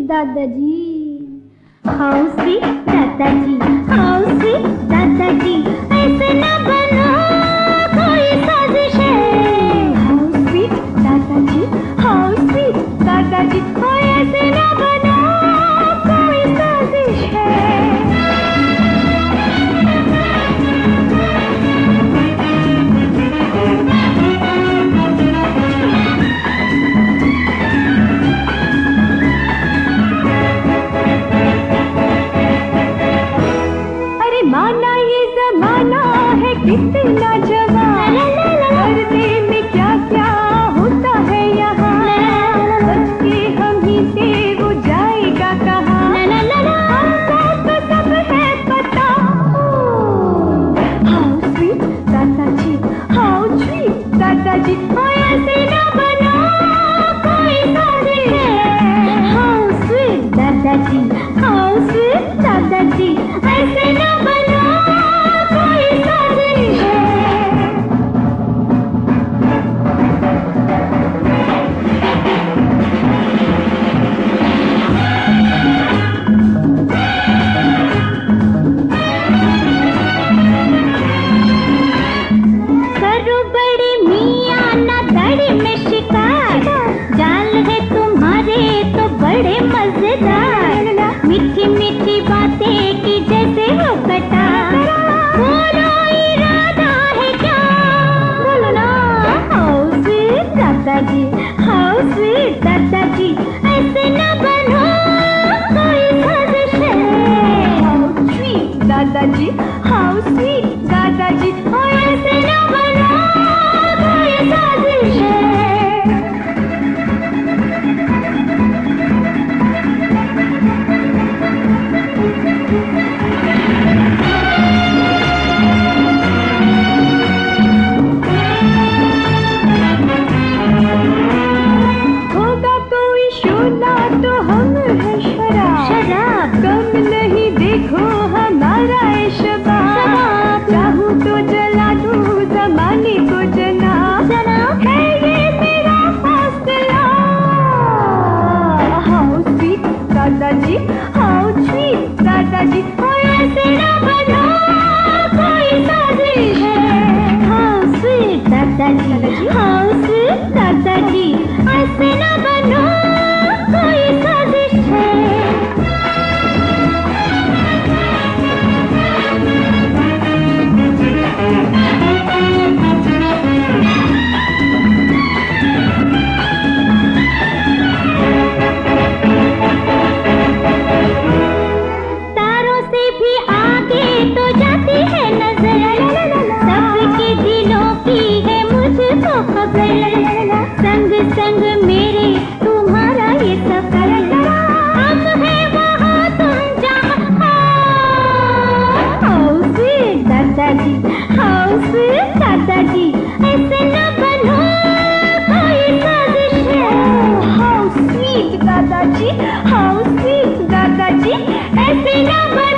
दादाजी, how sweet दादाजी, how sweet दादाजी, ऐसे न बनो कोई साजिश है। हाउ स्वीट दादाजी, हाउ स्वीट दादाजी, ऐसे न बनो कोई साजिश है। माना ये जमाना है कितना जवान, करने में क्या क्या होता है यहाँ, बच के हम ही से वो जाएगा कहाँ, हमको तो सब है पता। हाउ स्वीट दादाजी, हाउ स्वीट दादाजी, ऐसे न बनो कोई साजिश है। हाउ स्वीट दादाजी, हाउ स्वीट दादाजी, ऐसे न बनो कोई साजिश है। करो बड़े मियाँ ना दाढ़ी में शिकार, जाल है तुम्हारे तो बड़े मजेदार, मीठी मीठी बातें की जैसे हो कटा, बोलो इरादा है क्या, बोलो ना। हाउ स्वीट दादाजी, हाउ स्वीट दादाजी, ऐसे न बनो कोई साजिश है। हाउ स्वीट दादाजी, हाउ स्वीट दादाजी, ऐसे न बनो कोई साजिश है। होगा कोई शोला तो हम है शराब, कम नहीं देखो हमारा शबाब, चाहूँ तो जला दूँ ज़माने को जनाब, है ये मेरा फैसला। हाउ स्वीट दादाजी, हाउ स्वीट दादाजी, ऐसे न बनो कोई साजिश है। हाउ स्वीट दादाजी, हाउ स्वीट दादाजी, ऐसे न बनो कोई साजिश है। तारों से भी आगे तो जाती है नजर, सबके दिलों की है मुझको खबर, संग संग मेरे तुम्हारा ये सफर, हम है वहाँ तुम जहाँ। हाउ स्वीट दादाजी, हाउ स्वीट दादाजी, ऐसे न बनो कोई साजिश है। हाउ स्वीट दादाजी, हाउ स्वीट दादाजी, ऐसे न बनो